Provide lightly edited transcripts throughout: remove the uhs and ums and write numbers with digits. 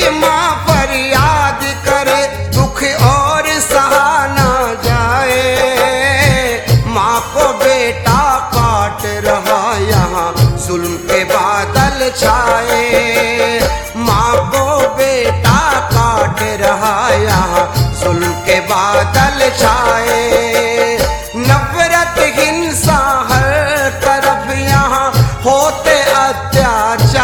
माँ फरियाद करे दुख और सहा ना जाए। माँ को बेटा काट रहा यहाँ जुल्म के बादल छाए। माँ को बेटा काट रहा यहाँ जुल्म के बादल छाए। नफरत हिंसा हर तरफ यहाँ होते अत्याचार।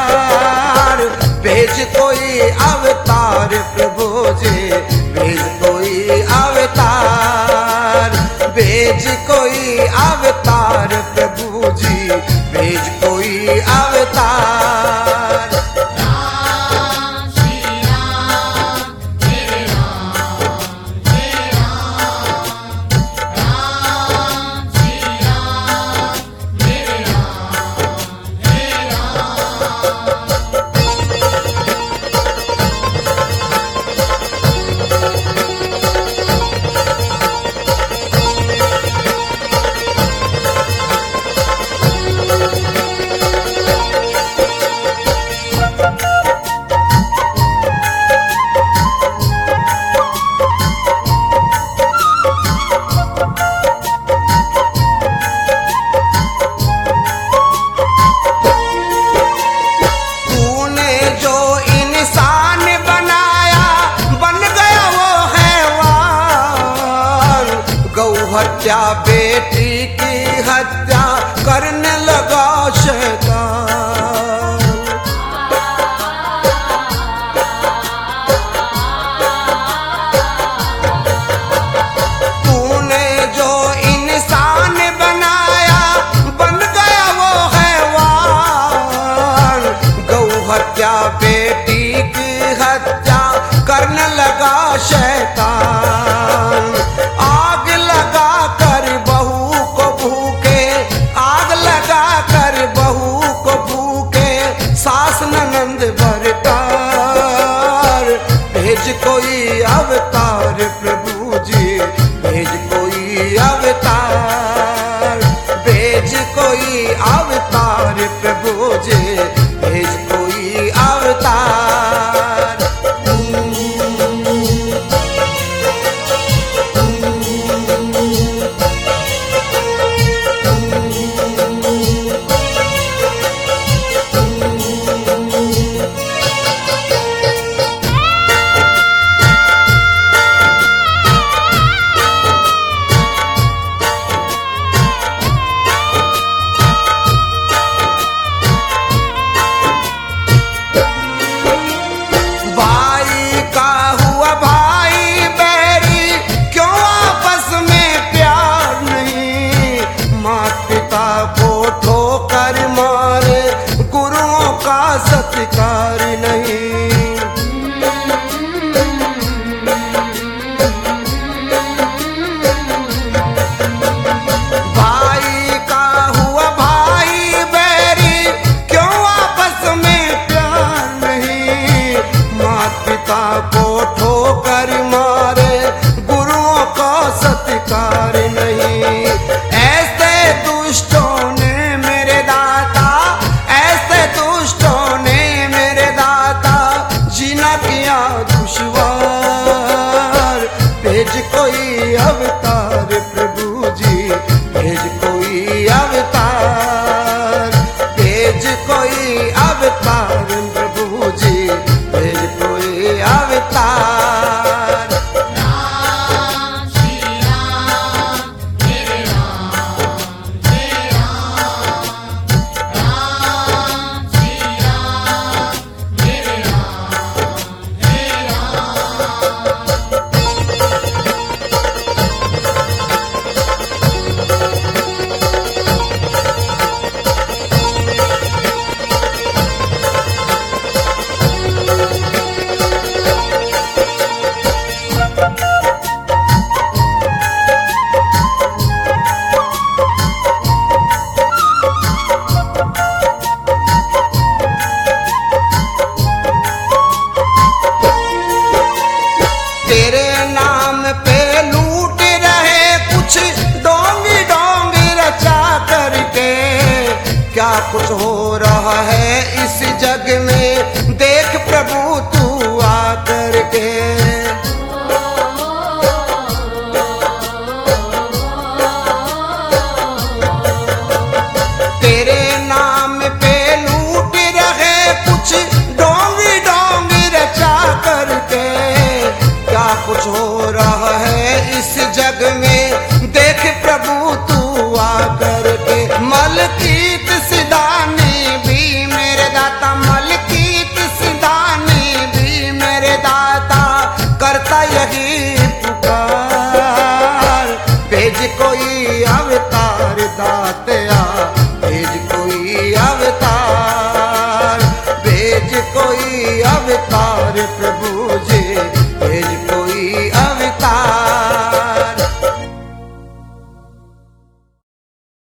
भेज कोई अवतार प्रभु जी, भेज कोई अवतार। भेज कोई अवतार प्रभु जी, भेज कोई अवतार। राम श्री राम तेरे राम तेरे राम। राम श्री राम तेरे राम तेरे राम। तूने जो इंसान बनाया बन गया वो हैवान। गौ हत्या बेटी की हत्या करने लगा शैतान। तूने जो इंसान बनाया बन गया वो हैवान। गौ हत्या बेटी की हत्या करने लगा शैतान। आग लगा कर बहू को भूखे, आग लगा कर बहू को भूखे सास ननंद भरतार। भेज कोई अवतार प्रभु जी, भेज कोई अवतार। भेज कोई अवतार प्रभु जी, भेज कोई अवतार। भाई का हुआ भाई बैरी, क्यों आपस में प्यार नहीं। माँ पिता को ठोकर मारे, गुरुओं का सत्कार नहीं। भाई का हुआ भाई बैरी, क्यों आपस में प्यार नहीं। माँ पिता को ठोकर मारे, गुरुओं का सत्कार नहीं। ऐसे दुष्टों ने मेरे दाता, ऐसे दुष्टों ने मेरे दाता जीना किया दुश्वार। भेज कोई अवतार प्रभु जी, भेज कोई अवतार। भेज कोई अवतार प्रभु जी, भेज कोई अवतार। राम श्री राम तेरे राम तेरे राम। राम श्री राम तेरे राम तेरे कुछ हो